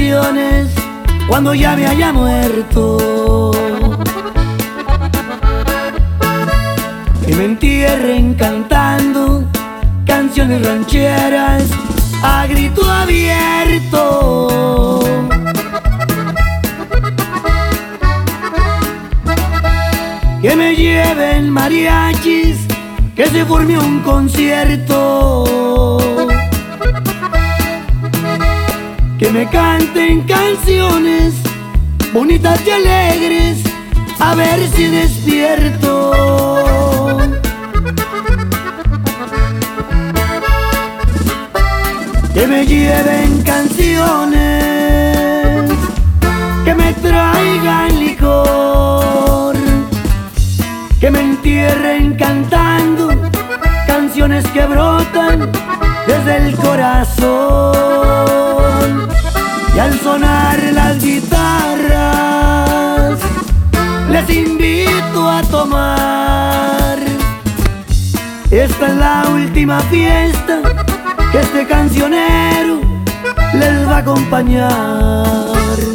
canciones cuando ya me haya muerto. Que me entierren cantando canciones rancheras a grito abierto. Que me lleven mariachis, que se forme un concierto. Que me canten canciones bonitas y alegres, a ver si despierto. Que me lleven canciones, que me traigan licor. Que me entierren cantando canciones que brotan desde el corazón. Y al sonar las guitarras les invito a tomar. Esta es la última fiesta que este cancionero les va a acompañar.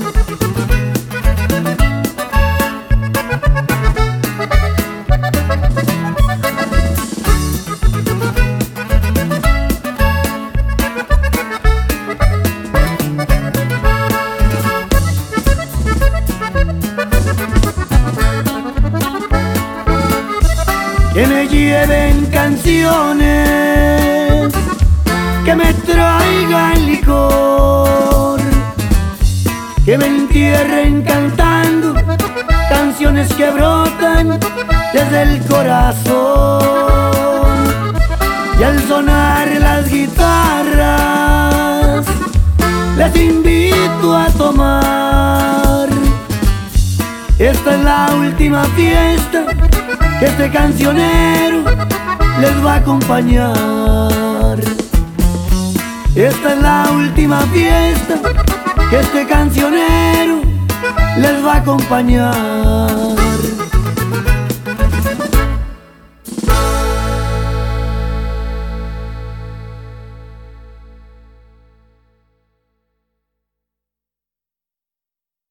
Que me lleven canciones, que me traigan licor. Que me entierren cantando canciones que brotan desde el corazón. Y al sonar las guitarras les invito a tomar. Esta es la última fiesta que este cancionero les va a acompañar. Esta es la última fiesta que este cancionero les va a acompañar.